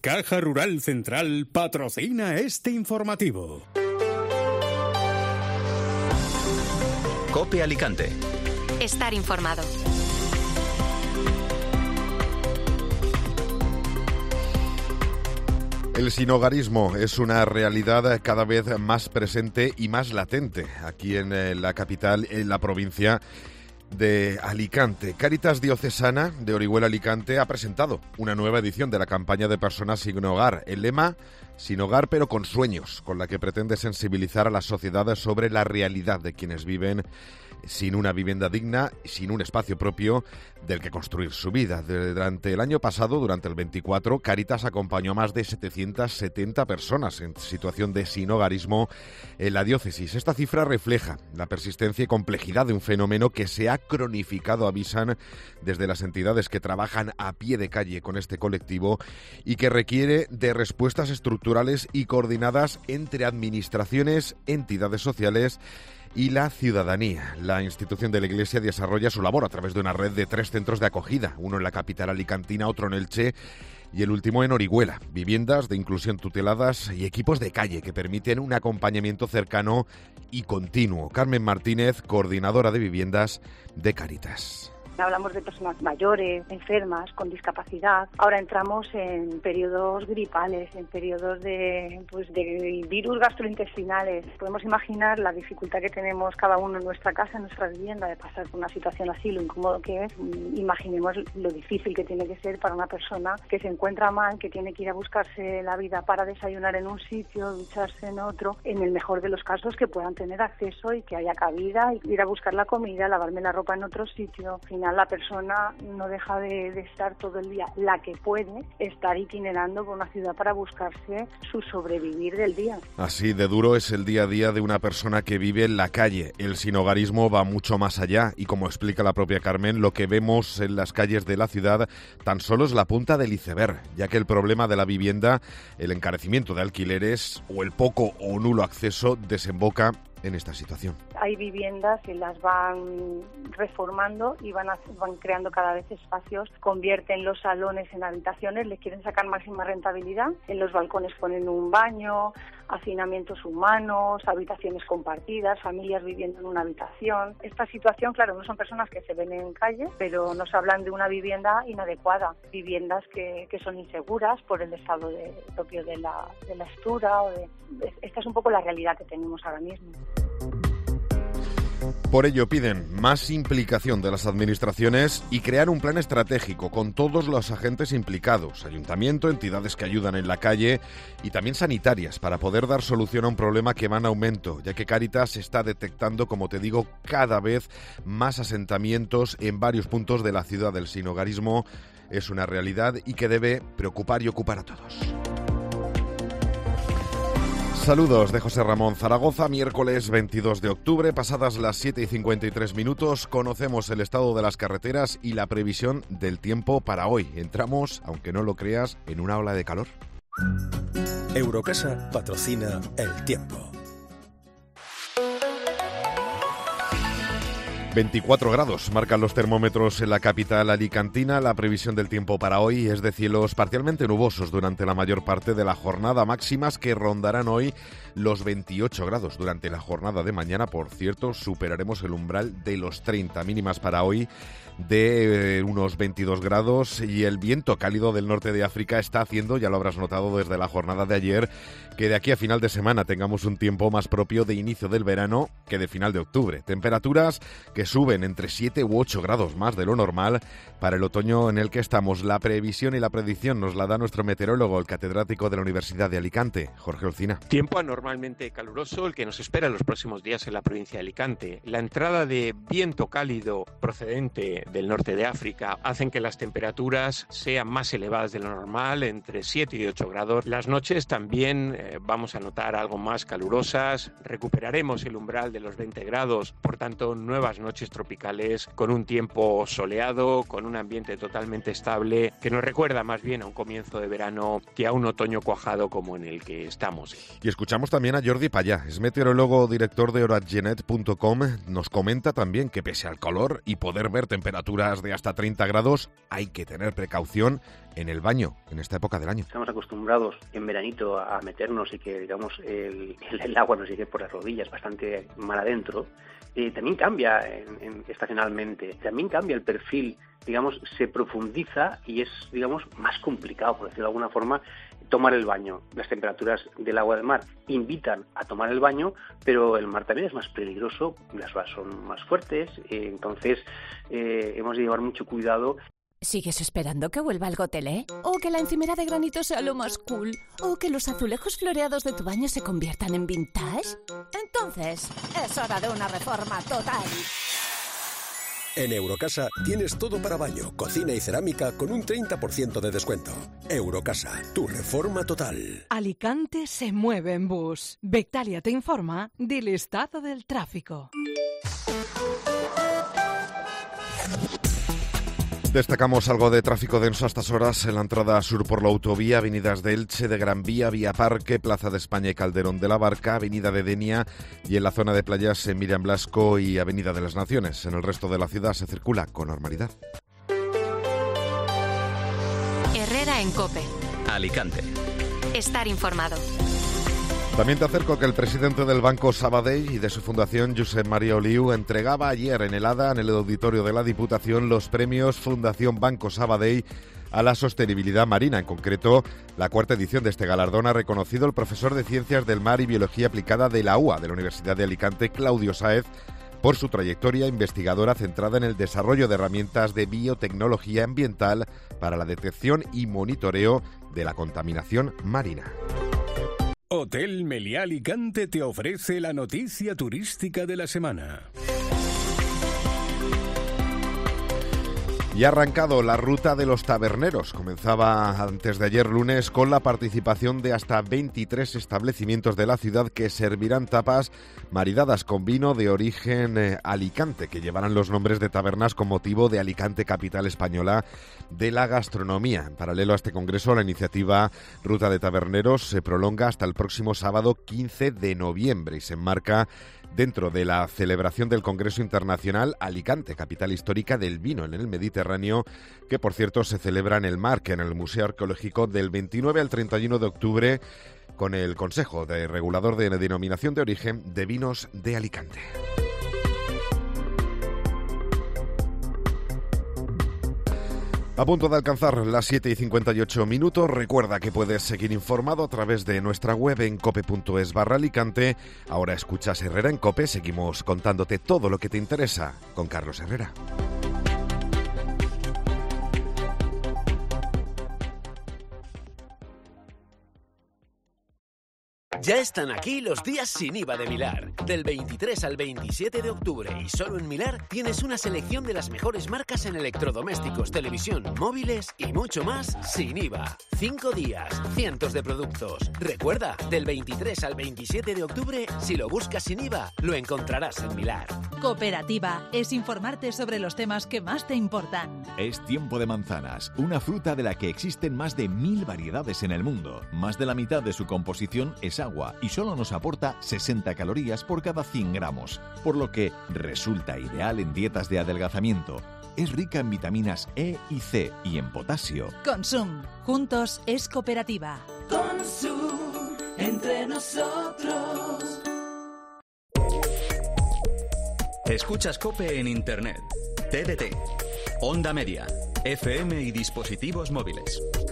Caja Rural Central patrocina este informativo. COPE Alicante. Estar informado. El sinhogarismo es una realidad cada vez más presente y más latente aquí en la capital, en la provincia de Alicante. Cáritas Diocesana de Orihuela Alicante ha presentado una nueva edición de la campaña de personas sin hogar. El lema, sin hogar pero con sueños, con la que pretende sensibilizar a la sociedad sobre la realidad de quienes viven sin una vivienda digna, sin un espacio propio del que construir su vida. Durante el año pasado, durante el 24, Cáritas acompañó a más de 770 personas en situación de sinhogarismo en la diócesis. Esta cifra refleja la persistencia y complejidad de un fenómeno que se ha cronificado, avisan desde las entidades que trabajan a pie de calle con este colectivo, y que requiere de respuestas estructurales y coordinadas entre administraciones, entidades sociales y la ciudadanía. La institución de la Iglesia desarrolla su labor a través de una red de 3 centros de acogida, uno en la capital alicantina, otro en Elche y el último en Orihuela. Viviendas de inclusión tuteladas y equipos de calle que permiten un acompañamiento cercano y continuo. Carmen Martínez, coordinadora de viviendas de Cáritas. Hablamos de personas mayores, enfermas, con discapacidad. Ahora entramos en periodos gripales, en periodos de virus gastrointestinales. Podemos imaginar la dificultad que tenemos cada uno en nuestra casa, en nuestra vivienda, de pasar por una situación así, lo incómodo que es. Imaginemos lo difícil que tiene que ser para una persona que se encuentra mal, que tiene que ir a buscarse la vida para desayunar en un sitio, ducharse en otro, en el mejor de los casos que puedan tener acceso y que haya cabida, y ir a buscar la comida, lavarme la ropa en otro sitio. Al final la persona no deja de estar todo el día, la que puede estar itinerando por una ciudad para buscarse su sobrevivir del día. Así de duro es el día a día de una persona que vive en la calle. El sinhogarismo va mucho más allá y, como explica la propia Carmen, lo que vemos en las calles de la ciudad tan solo es la punta del iceberg, ya que el problema de la vivienda, el encarecimiento de alquileres o el poco o nulo acceso desemboca en esta situación. Hay viviendas que las van reformando y van creando cada vez espacios, convierten los salones en habitaciones, les quieren sacar máxima rentabilidad, en los balcones ponen un baño, hacinamientos humanos, habitaciones compartidas, familias viviendo en una habitación. Esta situación, claro, no son personas que se ven en calle, pero nos hablan de una vivienda inadecuada, viviendas que son inseguras por el estado propio de la estructura. Esta es un poco la realidad que tenemos ahora mismo. Por ello piden más implicación de las administraciones y crear un plan estratégico con todos los agentes implicados, ayuntamiento, entidades que ayudan en la calle y también sanitarias, para poder dar solución a un problema que va en aumento, ya que Cáritas está detectando, como te digo, cada vez más asentamientos en varios puntos de la ciudad. El sinhogarismo es una realidad y que debe preocupar y ocupar a todos. Saludos de José Ramón Zaragoza, miércoles 22 de octubre, pasadas las 7:53, conocemos el estado de las carreteras y la previsión del tiempo para hoy. Entramos, aunque no lo creas, en una ola de calor. Eurocasa patrocina el tiempo. 24 grados marcan los termómetros en la capital alicantina. La previsión del tiempo para hoy es de cielos parcialmente nubosos durante la mayor parte de la jornada, máximas que rondarán hoy los 28 grados. Durante la jornada de mañana, por cierto, superaremos el umbral de los 30, mínimas para hoy de unos 22 grados, y el viento cálido del norte de África está haciendo, ya lo habrás notado desde la jornada de ayer, que de aquí a final de semana tengamos un tiempo más propio de inicio del verano que de final de octubre. Temperaturas que suben entre 7 u 8 grados más de lo normal para el otoño en el que estamos. La previsión y la predicción nos la da nuestro meteorólogo, el catedrático de la Universidad de Alicante, Jorge Olcina. Tiempo anormalmente caluroso el que nos espera en los próximos días en la provincia de Alicante. La entrada de viento cálido procedente del norte de África hacen que las temperaturas sean más elevadas de lo normal, entre 7 y 8 grados. Las noches también vamos a notar algo más calurosas, recuperaremos el umbral de los 20 grados, por tanto nuevas noches tropicales con un tiempo soleado, con un ambiente totalmente estable que nos recuerda más bien a un comienzo de verano que a un otoño cuajado como en el que estamos. Y escuchamos también a Jordi Payá, es meteorólogo, director de horagenet.com. Nos comenta también que pese al calor y poder ver temperaturas de hasta 30 grados, hay que tener precaución en el baño en esta época del año. Estamos acostumbrados en veranito a meternos y que, digamos, el agua nos llegue por las rodillas bastante mal adentro. También cambia estacionalmente, también cambia el perfil, digamos, se profundiza y es, digamos, más complicado, por decirlo de alguna forma, tomar el baño. Las temperaturas del agua del mar invitan a tomar el baño, pero el mar también es más peligroso, las olas son más fuertes, entonces hemos de llevar mucho cuidado. ¿Sigues esperando que vuelva el gotelé? ¿O que la encimera de granito sea lo más cool? ¿O que los azulejos floreados de tu baño se conviertan en vintage? Entonces, es hora de una reforma total. En Eurocasa tienes todo para baño, cocina y cerámica con un 30% de descuento. Eurocasa, tu reforma total. Alicante se mueve en bus. Bectalia te informa del estado del tráfico. Destacamos algo de tráfico denso a estas horas en la entrada sur por la autovía, avenidas de Elche, de Gran Vía, Vía Parque, Plaza de España y Calderón de la Barca, avenida de Denia y en la zona de playas en Miriam Blasco y avenida de las Naciones. En el resto de la ciudad se circula con normalidad. Herrera en COPE. Alicante. Estar informado. También te acerco que el presidente del Banco Sabadell y de su fundación, Josep María Oliu, entregaba ayer en el ADA, en el auditorio de la Diputación, los premios Fundación Banco Sabadell a la sostenibilidad marina. En concreto, la cuarta edición de este galardón ha reconocido el profesor de Ciencias del Mar y Biología Aplicada de la UA, de la Universidad de Alicante, Claudio Sáez, por su trayectoria investigadora centrada en el desarrollo de herramientas de biotecnología ambiental para la detección y monitoreo de la contaminación marina. Hotel Meliá Alicante te ofrece la noticia turística de la semana. Y ha arrancado la ruta de los taberneros. Comenzaba antes de ayer lunes con la participación de hasta 23 establecimientos de la ciudad que servirán tapas maridadas con vino de origen Alicante, que llevarán los nombres de tabernas con motivo de Alicante, capital española de la gastronomía. En paralelo a este congreso, la iniciativa Ruta de Taberneros se prolonga hasta el próximo sábado 15 de noviembre y se enmarca dentro de la celebración del Congreso Internacional Alicante, capital histórica del vino en el Mediterráneo, que por cierto se celebra en el Marque, en el Museo Arqueológico, del 29 al 31 de octubre, con el Consejo Regulador de Denominación de Origen de Vinos de Alicante. A punto de alcanzar las 7:58. Recuerda que puedes seguir informado a través de nuestra web en cope.es/Alicante. Ahora escuchas Herrera en COPE. Seguimos contándote todo lo que te interesa con Carlos Herrera. Ya están aquí los días sin IVA de Milar. Del 23 al 27 de octubre y solo en Milar tienes una selección de las mejores marcas en electrodomésticos, televisión, móviles y mucho más sin IVA. 5 días, cientos de productos. Recuerda, del 23 al 27 de octubre, si lo buscas sin IVA, lo encontrarás en Milar. Cooperativa es informarte sobre los temas que más te importan. Es tiempo de manzanas, una fruta de la que existen más de 1000 variedades en el mundo. Más de la mitad de su composición es agua y solo nos aporta 60 calorías por cada 100 gramos, por lo que resulta ideal en dietas de adelgazamiento. Es rica en vitaminas E y C y en potasio. Consum. Juntos es cooperativa. Consum. Entre nosotros. Escuchas COPE en Internet, TDT, Onda Media, FM y dispositivos móviles.